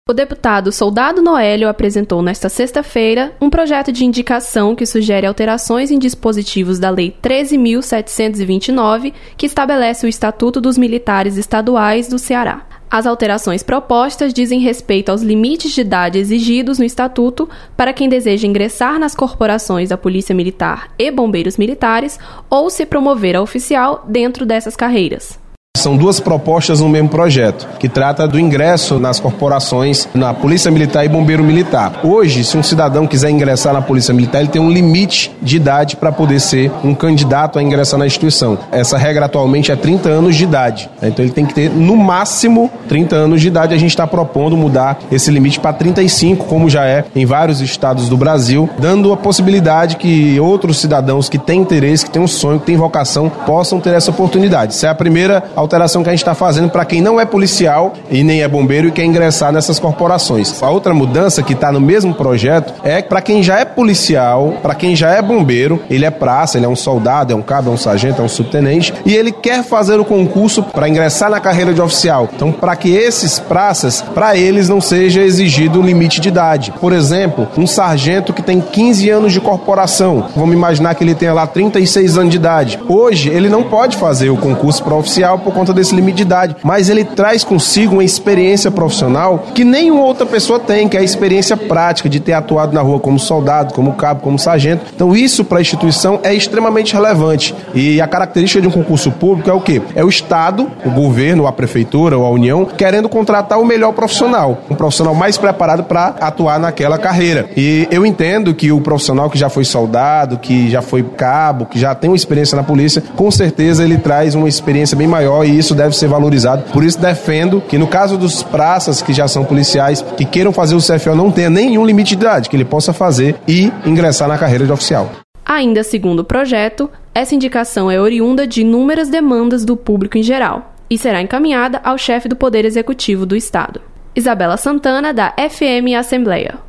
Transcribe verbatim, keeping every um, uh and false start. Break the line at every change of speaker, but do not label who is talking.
O deputado Soldado Noélio apresentou nesta sexta-feira um projeto de indicação que sugere alterações em dispositivos da Lei treze mil setecentos e vinte e nove, que estabelece o Estatuto dos Militares Estaduais do Ceará. As alterações propostas dizem respeito aos limites de idade exigidos no Estatuto para quem deseja ingressar nas corporações da Polícia Militar e Bombeiros Militares ou se promover a oficial dentro dessas carreiras.
São duas propostas no mesmo projeto, que trata do ingresso nas corporações, na Polícia Militar e Bombeiro Militar. Hoje, se um cidadão quiser ingressar na Polícia Militar, ele tem um limite de idade para poder ser um candidato a ingressar na instituição. Essa regra atualmente é trinta anos de idade. Então ele tem que ter, no máximo, trinta anos de idade. A gente está propondo mudar esse limite para trinta e cinco, como já é em vários estados do Brasil, dando a possibilidade que outros cidadãos que têm interesse, que têm um sonho, que têm vocação, possam ter essa oportunidade. Essa é a primeira alteração que a gente está fazendo para quem não é policial e nem é bombeiro e quer ingressar nessas corporações. A outra mudança que está no mesmo projeto é para quem já é policial, para quem já é bombeiro, ele é praça, ele é um soldado, é um cabo, é um sargento, é um subtenente e ele quer fazer o concurso para ingressar na carreira de oficial. Então, para que esses praças, para eles não seja exigido o limite de idade. Por exemplo, um sargento que tem quinze anos de corporação, vamos imaginar que ele tenha lá trinta e seis anos de idade. Hoje, ele não pode fazer o concurso para oficial por conta desse limite de idade, mas ele traz consigo uma experiência profissional que nenhuma outra pessoa tem, que é a experiência prática de ter atuado na rua como soldado, como cabo, como sargento. Então isso para a instituição é extremamente relevante e a característica de um concurso público é o quê? É o Estado, o governo, a prefeitura ou a União querendo contratar o melhor profissional, um profissional mais preparado para atuar naquela carreira. E eu entendo que o profissional que já foi soldado, que já foi cabo, que já tem uma experiência na polícia, com certeza ele traz uma experiência bem maior e isso deve ser valorizado. Por isso defendo que no caso dos praças que já são policiais, que queiram fazer o C F O não tenha nenhum limite de idade, que ele possa fazer e ingressar na carreira de oficial.
Ainda segundo o projeto, essa indicação é oriunda de inúmeras demandas do público em geral e será encaminhada ao chefe do Poder Executivo do Estado. Isabela Santana, da F M Assembleia.